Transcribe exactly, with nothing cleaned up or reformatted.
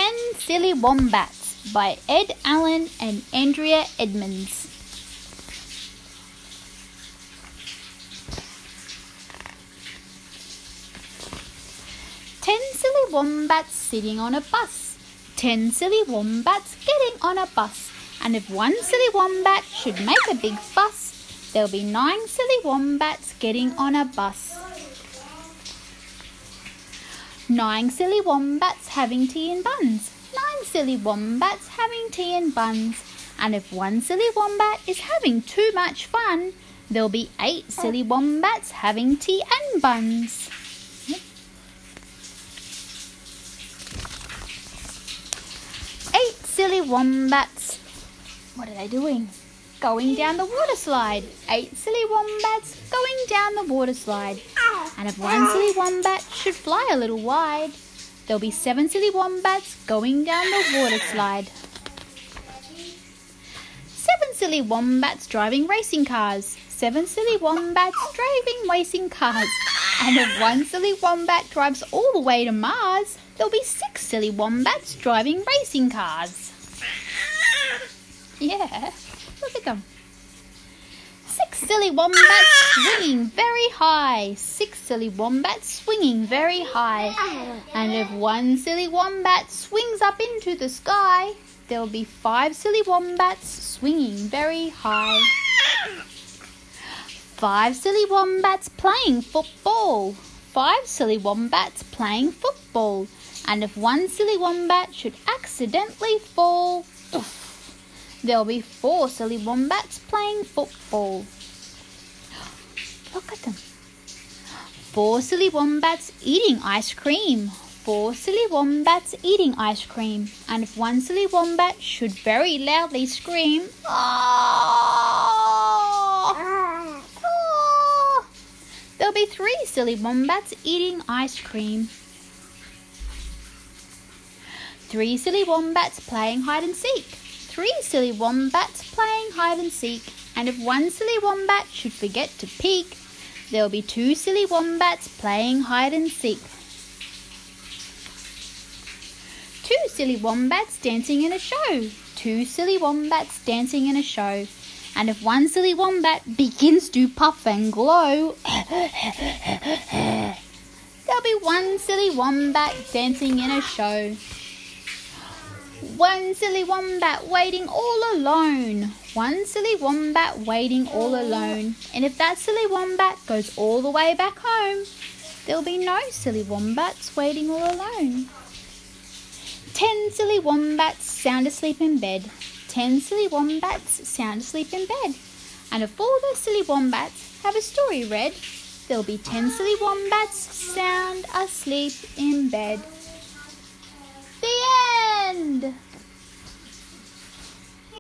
Ten Silly Wombats by Ed Allen and Andrea Edmonds. Ten silly wombats sitting on a bus. Ten silly wombats getting on a bus. And if one silly wombat should make a big fuss, there'll be nine silly wombats getting on a bus. Nine silly wombats having tea and buns. Nine silly wombats having tea and buns. And if one silly wombat is having too much fun, there'll be eight silly wombats having tea and buns. Eight silly wombats. What are they doing? Going down the water slide. Eight silly wombats going down the water slide. And if one silly wombat should fly a little wide, there'll be seven silly wombats going down the water slide. Seven silly wombats driving racing cars. Seven silly wombats driving racing cars. And if one silly wombat drives all the way to Mars, there'll be six silly wombats driving racing cars. Yeah, look at them. Six silly wombats swinging very high. Six silly wombats swinging very high. And if one silly wombat swings up into the sky, there'll be five silly wombats swinging very high. Five silly wombats playing football. Five silly wombats playing football. And if one silly wombat should accidentally fall, oof, there'll be four silly wombats playing football. Look at them. Four silly wombats eating ice cream. Four silly wombats eating ice cream. And if one silly wombat should very loudly scream, "Ah! Ah!" there'll be three silly wombats eating ice cream. Three silly wombats playing hide and seek. Three silly wombats playing hide and seek. And if one silly wombat should forget to peek, there'll be two silly wombats playing hide and seek. Two silly wombats dancing in a show. Two silly wombats dancing in a show. And if one silly wombat begins to puff and glow, there'll be one silly wombat dancing in a show. One silly wombat waiting all alone. One silly wombat waiting all alone. And if that silly wombat goes all the way back home, there'll be no silly wombats waiting all alone. Ten silly wombats sound asleep in bed. Ten silly wombats sound asleep in bed. And if all those silly wombats have a story read, there'll be ten silly wombats sound asleep in bed. The end!